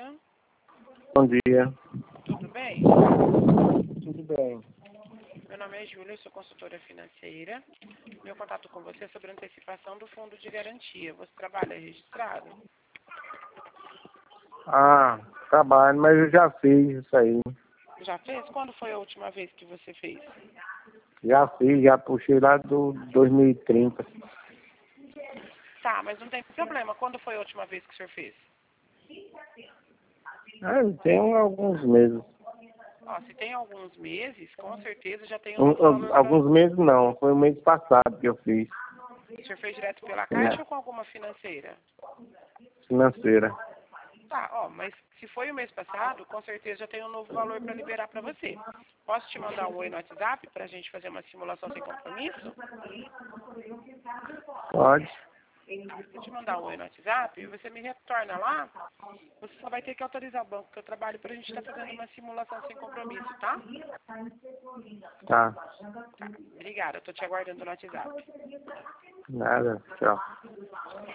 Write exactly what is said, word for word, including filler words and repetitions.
dia. Bom dia. Tudo bem? Tudo bem. Meu nome é Júlia, eu sou consultora financeira. Meu contato com você é sobre antecipação do fundo de garantia. Você trabalha registrado? Ah, trabalho, mas eu já fiz isso aí. Já fez? Quando foi a última vez que você fez? Já fiz, já puxei lá do dois mil e trinta. Tá, mas não tem problema. Quando foi a última vez que o senhor fez? Ah, tem alguns meses. Ó, se tem alguns meses, com certeza já tem um Um, novo valor um, pra... alguns meses não, foi o mês passado que eu fiz. O senhor fez direto pela Né? Caixa ou com alguma financeira? Financeira. Tá, ó, mas se foi o mês passado, com certeza já tem um novo valor para liberar para você. Posso te mandar um oi no WhatsApp para a gente fazer uma simulação sem compromisso? Pode. Vou te mandar um oi no WhatsApp e você me retorna lá. Você só vai ter que autorizar o banco que eu trabalho para a gente estar fazendo uma simulação sem compromisso, tá? Tá. Tá, obrigada. Eu tô te aguardando no WhatsApp. Nada. Tchau.